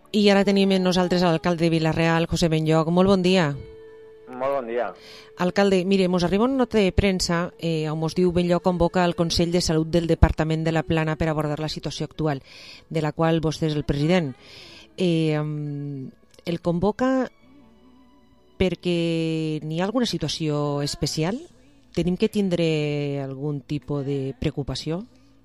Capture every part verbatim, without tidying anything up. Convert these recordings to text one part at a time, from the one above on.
I ara tenim amb nosaltres l'alcalde de Vila-real, José Benlloch. Molt bon dia. Molt bon dia. Alcalde, mire, mos arriba una nota de premsa eh, on mos diu Benlloch convoca el Consell de Salut del Departament de la Plana per abordar la situació actual, de la qual vostè és el president. Eh, el convoca perquè n'hi ha alguna situació especial? Tenim que tindre algun tipus de preocupació?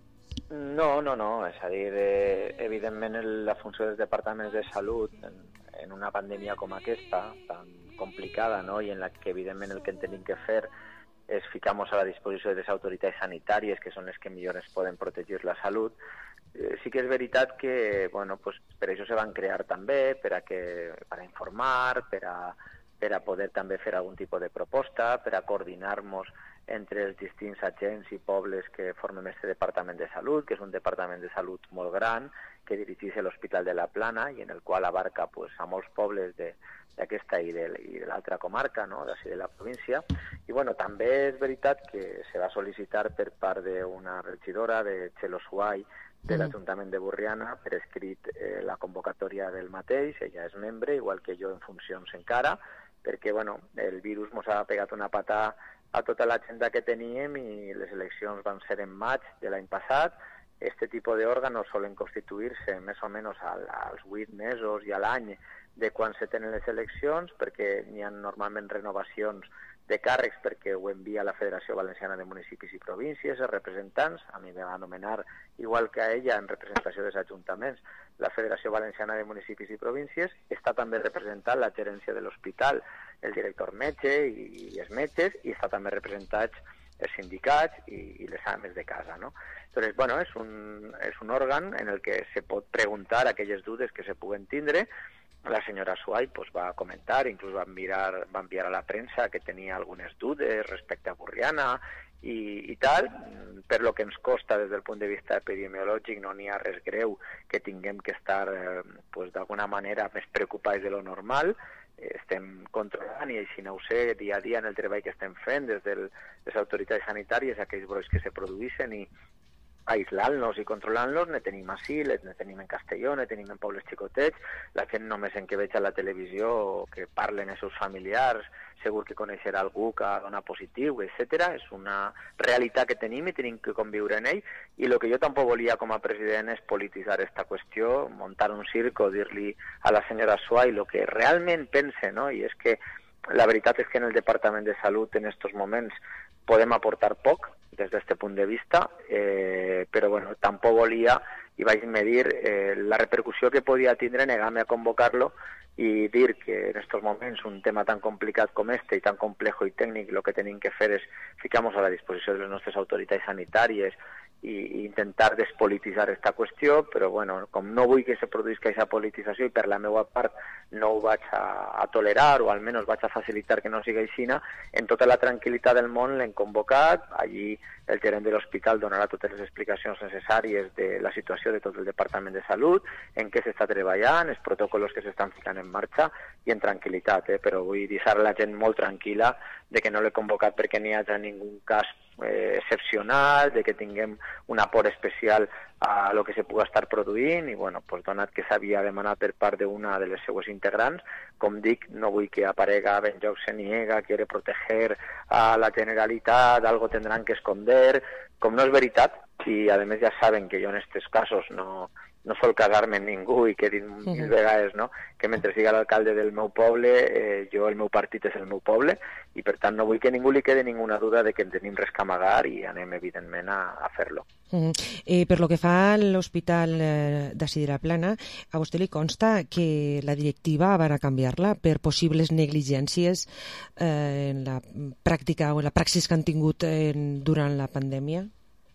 No, no, no. És a dir, eh, evidentment la funció dels departaments de salut en, en una pandèmia com aquesta, tan complicada, no? I en la que evidentment el que tenim que fer és ficar-nos a la disposició de les autoritats sanitàries, que són les que millor ens poden protegir la salut. Eh, sí que és veritat que, bueno, pues, per això se van crear també, per a, que, per a informar, per a, per a poder també fer algun tipus de proposta, per a coordinar-nos entre els distints agents i pobles que formen aquest Departament de Salut, que és un Departament de Salut molt gran, que dirigeix l'Hospital de la Plana i en el qual abarca pues, a molts pobles d'aquesta i de, i de l'altra comarca, no? d'ací de la província. I bueno, també és veritat que se va sol·licitar per part d'una regidora de Txelo Suai, de l'Ajuntament de Borriana, per escrit eh, la convocatòria del mateix. Ella és membre, igual que jo en funcions encara, perquè bueno, el virus ens ha pegat una patada a tota l'agenda que teníem i les eleccions van ser en maig de l'any passat. Este tipus d'òrganos solen constituir-se més o menys als vuit mesos i a l'any de quan se tenen les eleccions, perquè n'hi ha normalment renovacions de càrrecs perquè ho envia la Federació Valenciana de Municipis i Províncies, els representants, a mi me va anomenar, igual que a ella, en representació dels ajuntaments, la Federació Valenciana de Municipis i Províncies. Està també representat la gerència de l'hospital, el director metge i, i els metges, i està també representats els sindicats i, i les ames de casa, no? Entonces, bueno, és un, és un òrgan en el que se pot preguntar aquelles dudes que se puguen tindre. La senyora Suai pues, va comentar, inclús va enviar, va enviar a la premsa que tenia algunes dudes respecte a Borriana i, i tal. Per lo que ens costa des del punt de vista epidemiològic no n'hi ha res greu que tinguem que estar eh, pues, d'alguna manera més preocupats de lo normal. Estem controlant i així no ho sé dia a dia en el treball que estem fent des de les autoritats sanitàries, aquells brots que se produeixen i aïslant-los i controlant-los. Ne tenim ací, ne tenim en Castelló, ne tenim en pobles xicotets. La gent només en que veig a la televisió o que parlen els seus familiars segur que coneixerà algú que dona positiu, etcètera. És una realitat que tenim i tenim que conviure en ell. I el que jo tampoc volia com a president és polititzar aquesta qüestió, muntar un circo, dir-li a la senyora Suai el que realment pense, no? I és que la veritat és que en el Departament de Salut en aquests moments podem aportar poc des d'aquest punt de vista, eh, però bueno, tampoc volia i vaig medir eh, la repercussió que podia tindre negar-me a convocar-lo i dir que en aquests moments un tema tan complicat com este i tan complejo i tècnic, el que tenim que fer és ficar-nos a la disposició de les nostres autoritats sanitàries i intentar despolititzar aquesta qüestió, però bueno, com no vull que se produïsca aquesta politització i per la meva part no ho vaig a, a tolerar o almenys vaig a facilitar que no sigui així, en tota la tranquil·litat del món l'hem convocat. Allí el gerent de l'hospital donarà totes les explicacions necessàries de la situació de tot el Departament de Salut, en què s'està treballant, els protocols que s'estan ficant en marxa i en tranquil·litat, eh? Però vull deixar la gent molt tranquil·la de que no l'he convocat perquè n'hi hagi ningú cas eh, excepcional, de que tinguem un aport especial a lo que se pugui estar produint i, bueno, pues, donat que s'havia demanat per part d'una de les seues integrants, com dic, no vull que aparega Benlloch se niega, quiere proteger a la Generalitat, algo tendrán que esconder, com no és veritat, i a més ja saben que jo en aquests casos no... no sol casar-me amb ningú i que he dit mil vegades, no? Que mentre siga l'alcalde del meu poble, eh, jo el meu partit és el meu poble i per tant no vull que ningú li quede ninguna duda de que en tenim res que amagar i anem evidentment a, a fer-lo. Uh-huh. eh, per lo que fa a l'Hospital eh, d'ací de la Plana, a vostè li consta que la directiva van a canviar-la per possibles negligències eh, en la pràctica o en la praxis que han tingut eh, durant la pandèmia?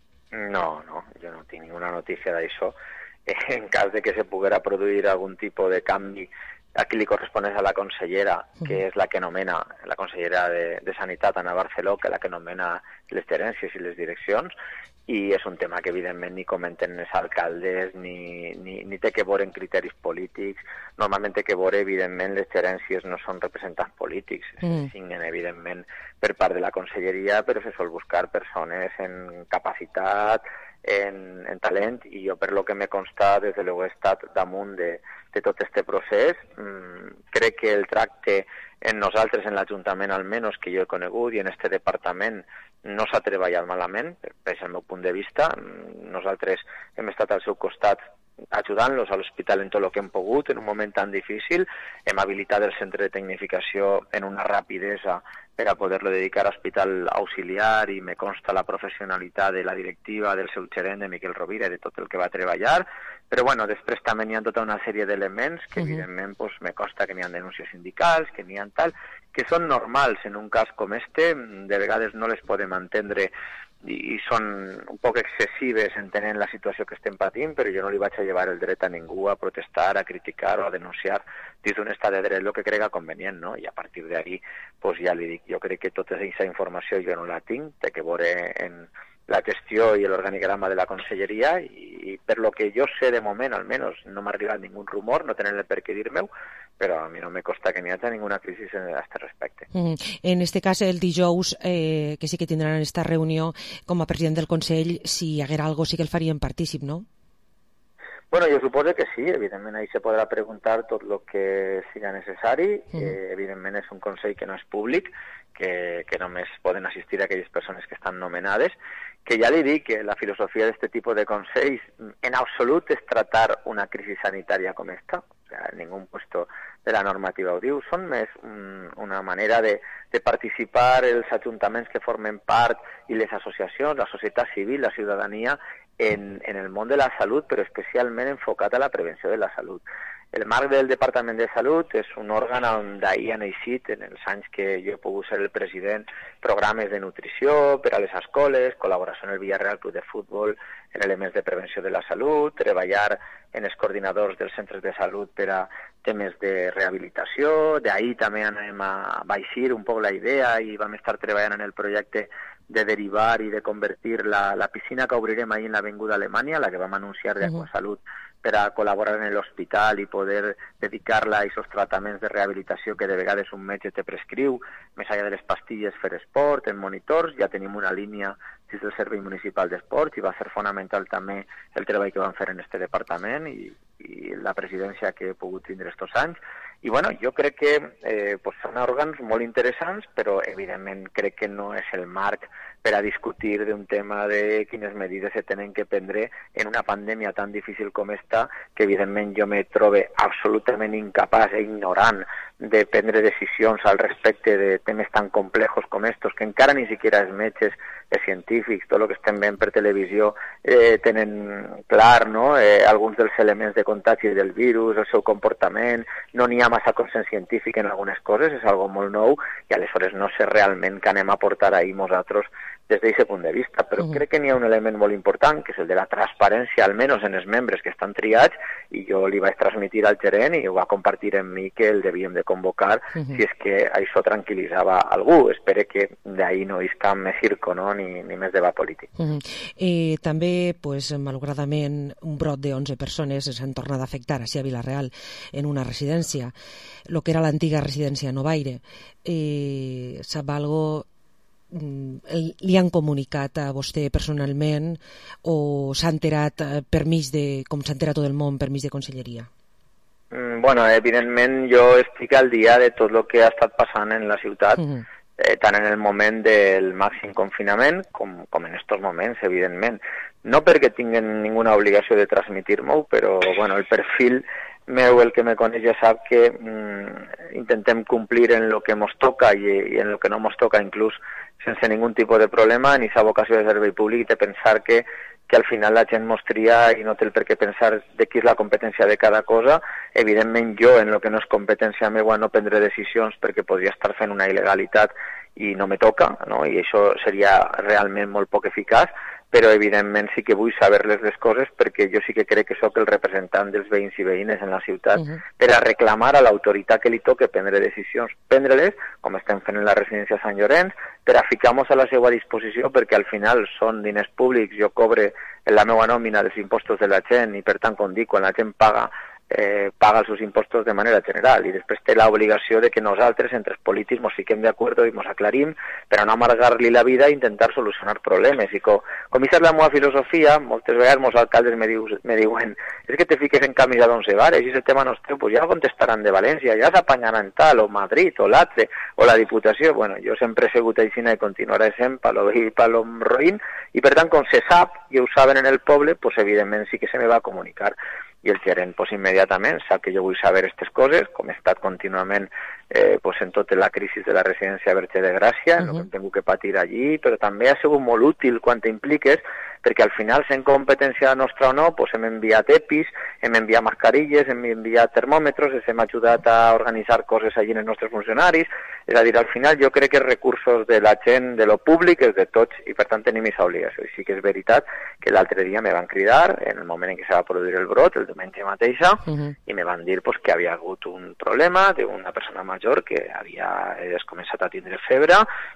No, no, jo no tinc ninguna notícia d'això. En cas de que se poguera produir algun tipus de canvi, a qui li corresponeix a la consellera, que és la que nomena, la consellera de, de Sanitat, Ana Barceló, que és la que nomena les gerències i les direccions, i és un tema que evidentment ni comenten els alcaldes, ni, ni, ni té que veure en criteris polítics. Normalment té que veure, evidentment, les gerències no són representants polítics, mm. signen, evidentment, per part de la conselleria, però se sol buscar persones en capacitat, en, en talent, i jo, per lo que m'he constat, des de l'he estat damunt de, de tot este procés. Mm, crec que el tracte en nosaltres, en l'Ajuntament almenys, que jo he conegut, i en este departament, no s'ha treballat malament, des del meu punt de vista. Nosaltres hem estat al seu costat ajudant-los a l'hospital en tot el que hem pogut, en un moment tan difícil. Hem habilitat el centre de tecnificació en una rapidesa per a poder-lo dedicar a hospital auxiliar, i me consta la professionalitat de la directiva, del seu gerent, de Miquel Rovira, i de tot el que va treballar. Però bueno, després també n'hi ha tota una sèrie d'elements que, uh-huh. evidentment, pues, me consta que n'hi ha denúncies sindicals, que n'hi ha tal, que són normals en un cas com este. De vegades no les podem entendre i són un poc excessives entenent la situació que estem patint, però jo no li vaig a llevar el dret a ningú a protestar, a criticar o a denunciar dins d'un estat de dret el que crega convenient, no? I a partir d'ahí, pues ja li dic, jo crec que tota aquesta informació jo no la tinc, té que veure en la gestió i l'organigrama de la conselleria, i, i per lo que jo sé de moment, almenys, no m'ha arribat ningú rumor, no tenen el per què dir-me-ho, però a mi no me costa que n'hi hagi ninguna crisi a aquest respecte. Mm. En este cas, el dijous, eh, que sí que tindran esta reunió, com a president del Consell, si hi haguera algo sí que el farien partícip, no? Bueno, jo suposo que sí, evidentment ahí se podrà preguntar tot el que siga necessari. Mm. Eh, evidentment és un Consell que no és públic, que, que només poden assistir aquelles persones que estan nomenades, que ja li dic que la filosofia d'aquest tipus de consells en absolut és tratar una crisi sanitària com esta, o sea, en ningú puesto de la normativa ho diu, són més un, una manera de, de participar els ajuntaments que formen part i les associacions, la societat civil, la ciutadania, en, en el món de la salut, però especialment enfocat a la prevenció de la salut. El marc del Departament de Salut és un òrgan on d'ahir han eixit, en els anys que jo he pogut ser el president, programes de nutrició per a les escoles, col·laboració en el Villarreal Club de Futbol en elements de prevenció de la salut, treballar en els coordinadors dels centres de salut per a temes de rehabilitació. D'ahir també anem a baixir un poc la idea i vam estar treballant en el projecte de derivar i de convertir la, la piscina que obrirem ahir en l'Avinguda Alemanya, la que vam anunciar d'Aquasalut, per a col·laborar en l'hospital i poder dedicar-la a aquests tractaments de rehabilitació que de vegades un metge te prescriu, més enllà de les pastilles fer esport, en monitors. Ja tenim una línia dins del Servei Municipal d'Esports i va ser fonamental també el treball que vam fer en este departament i, i la presidència que he pogut tindre estos anys. I bueno, jo crec que eh, pues són òrgans molt interessants, però evidentment crec que no és el marc per a discutir d'un tema de quines medides se tenen que prendre en una pandèmia tan difícil com esta, que evidentment jo me trobe absolutament incapaç e ignorant de prendre decisions al respecte de temes tan complejos com estos, que encara ni siquiera els metges, els científics, tot el que estem veient per televisió, eh, tenen clar, no?, eh, alguns dels elements de contagi del virus, el seu comportament. No n'hi ha massa consens científic en algunes coses, és algo molt nou, i aleshores no sé realment què anem a portar ahir nosaltres des d'aquest punt de vista, però uh-huh. crec que n'hi ha un element molt important, que és el de la transparència, almenys en els membres que estan triats, i jo li vaig transmitir al gerent i ho va compartir amb mi que el devíem de convocar uh-huh. si és que això tranquil·litzava algú. Espero que d'ahir no isca més circo, no?, ni, ni més debat polític. Uh-huh. I també, pues, malauradament, un brot de onze persones s'han tornat a afectar així a Vila-real en una residència, el que era l'antiga residència Novaire. Eh, sap algo... li han comunicat a vostè personalment o s'ha enterat per mig de, com s'ha enterat tot el món, per mig de conselleria? Mm, bueno, evidentment jo estic al dia de tot el que ha estat passant en la ciutat, uh-huh. eh, tant en el moment del màxim confinament com, com en estos moments, evidentment. No perquè tinguen ninguna obligació de transmitir-m'ho, però bueno, el perfil meu, el que me coneix ja sap que mm, intentem complir en lo que mos toca i, i en lo que no mos toca, inclús sense ningú tipus de problema, ni sa vocació de servei públic de pensar que, que al final la gent mos tria i no té el per què pensar de qui és la competència de cada cosa. Evidentment jo, en lo que no és competència meua, no prendré decisions perquè podria estar fent una il·legalitat i no me toca, no? I això seria realment molt poc eficaç, però evidentment sí que vull saber-les les coses perquè jo sí que crec que sóc el representant dels veïns i veïnes en la ciutat uh-huh. per a reclamar a l'autoritat que li toque prendre decisions, prendre-les, com estem fent en la residència Sant Llorenç, per a ficar-nos a la seva disposició, perquè al final són diners públics, jo cobre en la meva nòmina dels impostos de la gent i per tant, com dic, quan la gent paga eh, paga els seus impostos de manera general i després té l'obligació de que nosaltres, entre els polítics, ens fiquem d'acord i ens aclarim per a no amargar-li la vida i intentar solucionar problemes. I com, com és la meva filosofia, moltes vegades els alcaldes me, diu, me diuen és que te fiques en camisa d'onze vares i si el tema no és teu, pues ja contestaran de València, ja s'apanyaran tal, o Madrid, o l'altre, o la Diputació. Bueno, jo sempre he sigut aixina i continuaré sent palo i palo roïn, i per tant, com se sap i ho saben en el poble, pues evidentment sí que se me va a comunicar. I el gerent pues, immediatament sap que jo vull saber aquestes coses, com he estat contínuament eh, pues, en tota la crisi de la residència Verge de Gràcia, uh -huh. el que hem tingut que patir allí, però també ha sigut molt útil quan t'impliques, perquè al final, sent competència nostra o no, pues, hem enviat EPIs, hem enviat mascarilles, hem enviat termòmetres, hem ajudat a organitzar coses allí en els nostres funcionaris, és a dir, al final jo crec que els recursos de la gent, de lo públic, és de tots, i per tant tenim aquesta obligació. I sí que és veritat que l'altre dia me van cridar, en el moment en què se va produir el brot, el diumenge mateixa, uh -huh. i me van dir pues, que havia hagut un problema d'una persona major que havia començat a tindre febre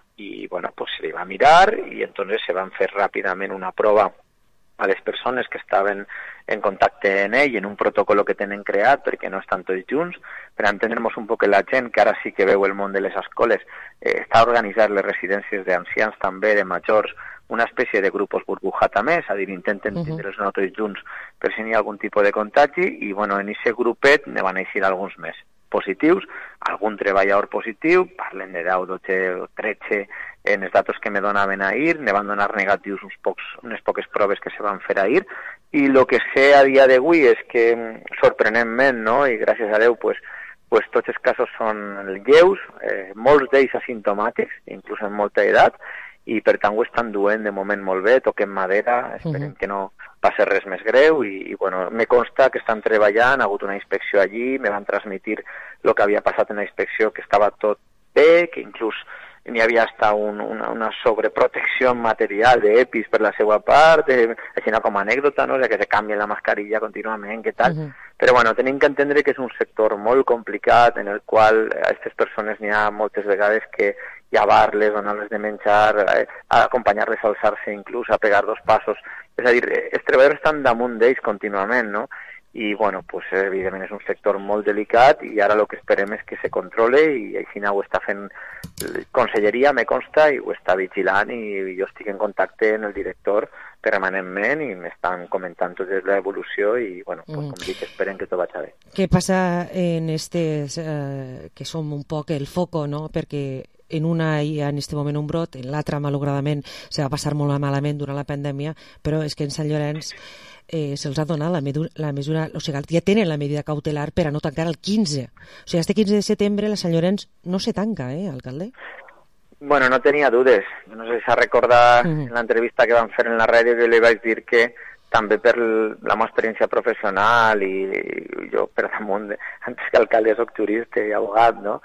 i bueno, pues, se li va mirar i entonces se van fer ràpidament una prova a les persones que estaven en contacte amb ell en un protocol que tenen creat perquè no estan tots junts, per entendre-nos un poc la gent que ara sí que veu el món de les escoles, eh, està organitzant les residències d'ancians també, de majors, una espècie de grupos burbuja també, és a dir, intenten uh-huh. tindre'ls no tots junts per si n'hi ha algun tipus de contagi i bueno, en aquest grupet ne van eixir alguns més positius, algun treballador positiu, parlen de deu, dotze o tretze en els datos que me donaven ahir, ne van donar negatius uns pocs, unes poques proves que se van fer ahir, i el que sé a dia d'avui és que, sorprenentment, no? I gràcies a Déu, pues, pues tots els casos són lleus, eh, molts d'ells asimptomàtics, inclús en molta edat, i per tant ho estan duent de moment molt bé, toquem madera, esperem uh-huh. que no passi res més greu i, i bueno, me consta que estan treballant, ha hagut una inspecció allí, me van transmitir el que havia passat en la inspecció, que estava tot bé, que inclús n'hi havia hasta un, una, una sobreprotecció material d'EPIs per la seva part, eh, així com a anècdota, no? O sigui, que se canvia la mascarilla contínuament, què tal, uh-huh. però bueno, tenim que entendre que és un sector molt complicat en el qual a aquestes persones n'hi ha moltes vegades que llevar-les, donar-les de menjar, eh, acompanyar-les a alçar-se inclús, a pegar dos passos. És a dir, els treballadors estan damunt d'ells contínuament, no? I, bueno, pues, evidentment és un sector molt delicat i ara el que esperem és que se controle i així ho està fent Conselleria, me consta, i ho està vigilant i jo estic en contacte amb el director permanentment i m'estan comentant tota l'evolució i, bueno, pues, com dic, esperen que tot vagi bé. Què passa en estes, eh, que som un poc el foco, no?, perquè en una hi ha en aquest moment un brot, en l'altra, malauradament, se va passar molt malament durant la pandèmia, però és que en Sant Llorenç eh, se'ls ha donat la, medu- la mesura, o sigui, ja tenen la medida cautelar per a no tancar el quinze. O sigui, este quinze de setembre la Sant Llorenç no se tanca, eh, alcalde? Bueno, no tenia dudes. No sé si s'ha recordat uh-huh. en l'entrevista que van fer en la ràdio que li vaig dir que també per la meva experiència professional i, i jo per damunt, de, antes que alcalde soc jurista i abogat, no?,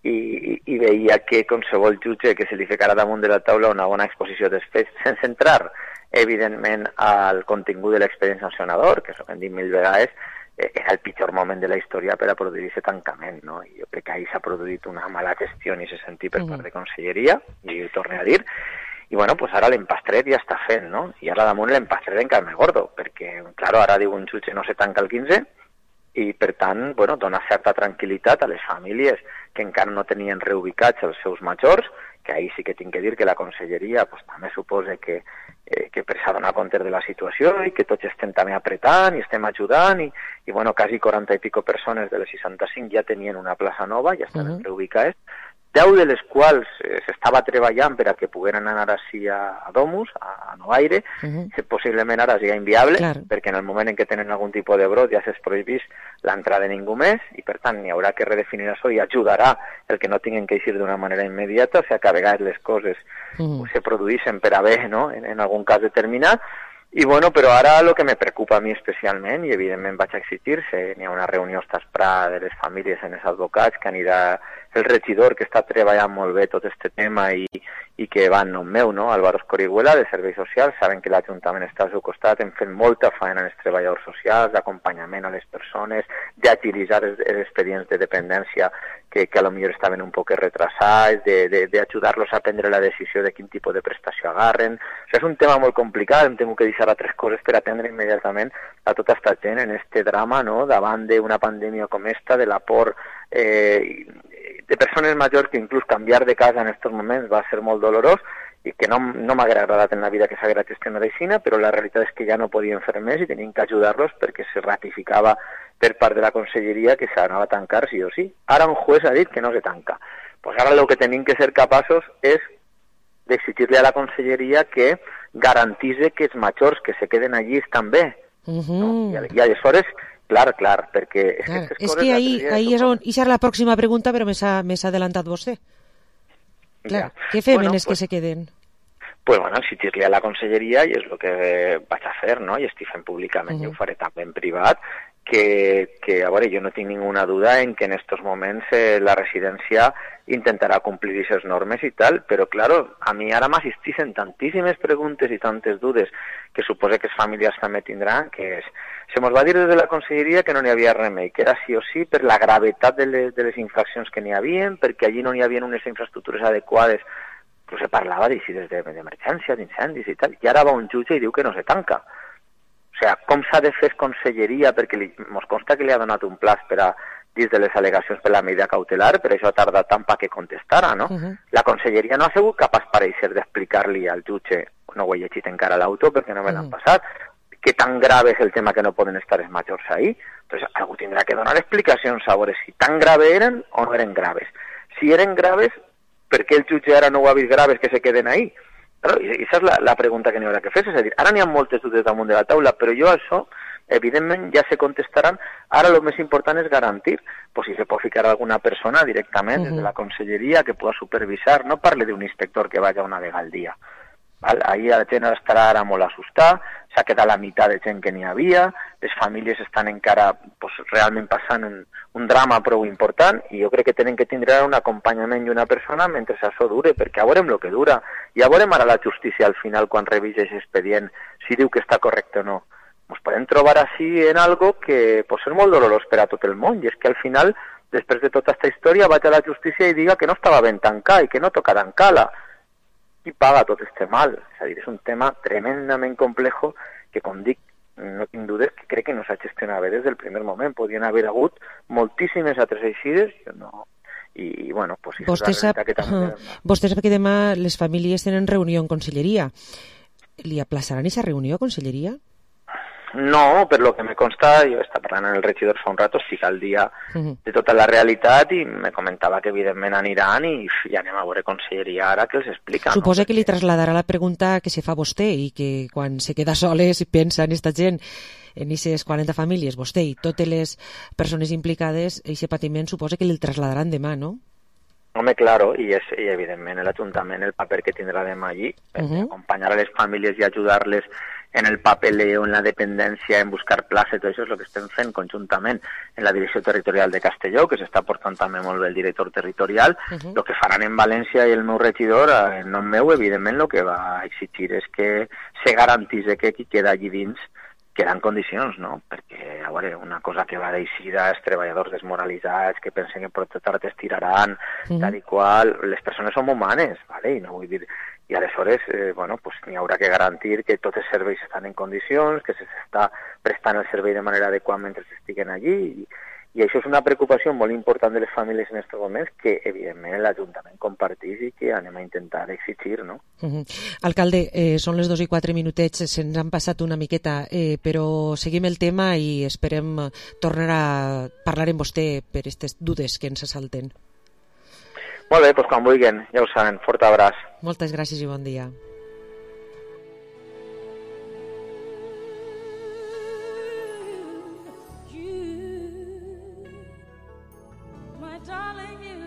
I, i veia que qualsevol jutge que se li ficara damunt de la taula una bona exposició dels fets, sense entrar, evidentment, al contingut de l'expedient sancionador, que s'ho hem dit mil vegades, eh, era el pitjor moment de la història per a produir aquest tancament, no? I jo crec que ahir s'ha produït una mala gestió en aquest sentit per part de Conselleria, i ho torno a dir, i bueno, pues ara l'empastret ja està fent, no? I ara damunt l'empastret encara més gordo, perquè, claro, ara diu un jutge no se tanca el quinze, i per tant, bueno, dona certa tranquil·litat a les famílies que encara no tenien reubicats els seus majors, que ahir sí que tinc que dir que la Conselleria pues, també suposa que, eh, que s'ha donat compte de la situació i que tots estem també apretant i estem ajudant i, i bueno, quasi quaranta i pico persones de les seixanta-cinc ja tenien una plaça nova, ja estaven uh-huh. reubicades, deu de les quals eh, s'estava treballant per a que pogueren anar així a, a Domus, a, a Novaire, uh-huh. que possiblement ara sigui inviable, claro. perquè en el moment en què tenen algun tipus de brot ja s'és prohibís l'entrada de ningú més, i per tant n'hi haurà que redefinir això i ajudarà el que no tinguin que eixir d'una manera immediata, o sigui que a vegades les coses uh-huh. se produeixen per a bé, no?, en, en algun cas determinat. I bueno, però ara el que me preocupa a mi especialment, i evidentment vaig a exigir-se, n'hi ha una reunió esta esprà de les famílies en els advocats, que anirà el regidor que està treballant molt bé tot aquest tema i, i que va en nom meu, no?, Álvaro Escorihuela, de Serveis Socials, saben que l'Ajuntament està al seu costat, hem fet molta feina en els treballadors socials, d'acompanyament a les persones, d'agilitzar els, els expedients de dependència que, que a lo millor estaven un poc retrasats, d'ajudar-los a prendre la decisió de quin tipus de prestació agarren. O sigui, és un tema molt complicat, hem tingut que deixar altres coses per atendre immediatament a tota aquesta gent en este drama, no?, davant d'una pandèmia com esta, de la por eh, de persones majors, que inclús canviar de casa en aquests moments va ser molt dolorós, i que no, no m'haguera agradat en la vida que s'haguera gestionat així, però la realitat és que ja no podien fer més i tenien que ajudar-los perquè se ratificava per part de la conselleria que s'anava a tancar sí o sí. Ara un juez ha dit que no se tanca. Pues ara el que tenim que ser capaços és d'exigir-li a la conselleria que garantise que els majors que se queden allí estan bé. Uh -huh. No? I, I aleshores, clar, clar, perquè... Clar, és que ahí, ahí és on... I serà la pròxima pregunta, però m'ha adelantat vostè. Clar, ja. Què fem bueno, en els pues, que se queden? Pues bueno, exigir-li a la conselleria, i és el que vaig a fer, no?, i estic fent públicament, uh -huh. i ho faré també en privat, que, que, a veure, jo no tinc ninguna duda en que en estos moments eh, la residència intentarà complir aquestes normes i tal, però, claro, a mi ara m'assisteixen tantíssimes preguntes i tantes dudes que suposo que les famílies també tindran, que és, se mos va dir des de la conselleria que no n'hi havia remei, que era sí o sí per la gravetat de les, de les infraccions que n'hi havien, perquè allí no n'hi havia unes infraestructures adequades, pues se parlava d'així des d'emergència, d'incendis i tal, i ara va un jutge i diu que no se tanca. O sigui, com s'ha de fer conselleria, perquè li, mos consta que li ha donat un plaç per a dins de les al·legacions per la medida cautelar, però això ha tardat tant perquè contestara, no? Uh -huh. La conselleria no ha sigut capaç, pareixer, d'explicar-li al jutge, no ho he llegit encara a l'auto perquè no me l'han uh -huh. passat, que tan grave és el tema que no poden estar els majors ahí. Entonces, algú tindrà que donar explicacions a veure si tan grave eren o no eren graves. Si eren graves, per què el jutge ara no ho ha vist graves que se queden ahí? Però, i aquesta és la, la pregunta que n'hi haurà que fer, és a dir, ara n'hi ha moltes dubtes damunt de la taula, però jo això, evidentment, ja se contestaran. Ara el més important és garantir, pues, si se pot ficar alguna persona directament uh -huh. des de la conselleria que pugui supervisar, no parle d'un inspector que vagi una vegada al dia. Val? Ahí la gent estarà ara molt assustada, s'ha quedat la meitat de gent que n'hi havia, les famílies estan encara pues, realment passant un, un drama prou important, i jo crec que tenen que tindre un acompanyament i una persona mentre això dure, perquè ja veurem el que dura. Ja veurem ara la justícia al final, quan revisi aquest expedient, si diu que està correcte o no. Ens podem trobar així en algo que pot ser molt dolorós per a tot el món, i és que al final, després de tota aquesta història, vaig a la justícia i diga que no estava ben tancat i que no toca tancar-la. Qui paga tot este mal? És a dir, és un tema tremendament complejo que, com dic, no tinc dudes que crec que no s'ha gestionat bé des del primer moment. Podien haver hagut moltíssimes altres eixides, jo no... I, bueno, pues això vostè és la sap, que també... uh, vostè sap que demà les famílies tenen reunió en conselleria. Li aplaçaran aquesta reunió a conselleria? No, per lo que me consta, jo estava parlant amb el regidor fa un rato, estic al dia uh-huh. de tota la realitat, i me comentava que evidentment aniran i ja anem a veure conselleria ara que els explica. Suposa no? que li trasladarà la pregunta que se fa vostè, i que quan se queda soles i pensa en esta gent, en aquestes quaranta famílies, vostè i totes les persones implicades, aquest patiment suposa que li trasladaran demà, no? Home, claro, i, és, i evidentment l'Ajuntament, el paper que tindrà demà allí, uh-huh. acompanyar a les famílies i ajudar-les en el papeleo, en la dependència, en buscar places, tot això és el que estem fent conjuntament en la Direcció Territorial de Castelló, que s'està portant també molt bé el director territorial. Uh-huh. El que faran en València i el meu regidor, en nom meu, evidentment, el que va exigir és que se garantís que qui queda allí dins queden condicions, no? Perquè, a veure, una cosa que va d'eixida, els treballadors desmoralitzats, que pensen que per tot ara es tiraran, uh-huh. tal i qual, les persones són humanes, ¿vale? I no vull dir... I aleshores, eh, bueno, pues n'hi haurà que garantir que tots els serveis estan en condicions, que s'està prestant el servei de manera adequada mentre estiguen allí, i, i això és una preocupació molt important de les famílies en aquests moments, que evidentment l'Ajuntament compartís i que anem a intentar exigir, no? Uh-huh. Alcalde, eh, són les dos i quatre minutets, se'ns han passat una miqueta, eh, però seguim el tema i esperem tornar a parlar amb vostè per aquestes dudes que ens assalten. Molt bé, doncs quan vulguin, ja ho saben, fort abraç. Moltes gràcies i bon dia. You, my darling, you